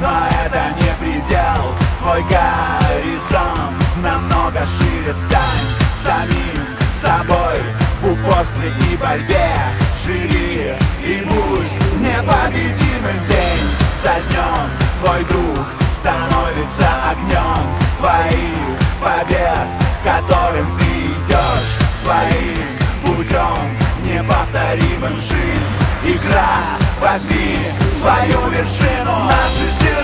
но это не предел. Твой горизонт намного шире. Стань самим собой в упорстве и борьбе. Живи и будь непобедимым. День за днем твой дух становится огнем твоих побед, которым ты идешь своим путем неповторимым. Жизнь — игра, возьми свою вершину. Наши силы